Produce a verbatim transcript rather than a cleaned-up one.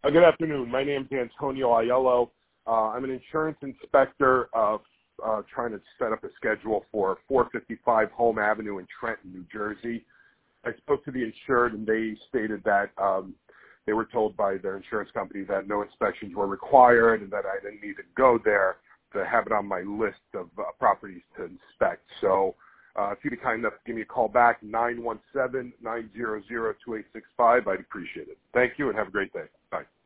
Uh, good afternoon. My name is Antonio Aiello. Uh, I'm an insurance inspector of uh, trying to set up a schedule for four fifty-five Home Avenue in Trenton, New Jersey. I spoke to the insured, and they stated that um, they were told by their insurance company that no inspections were required and that I didn't need to go there to have it on my list of uh, properties to inspect. So uh, if you'd be kind enough to give me a call back, nine one seven, nine zero zero, two eight six five, I'd appreciate it. Thank you, and have a great day. Bye.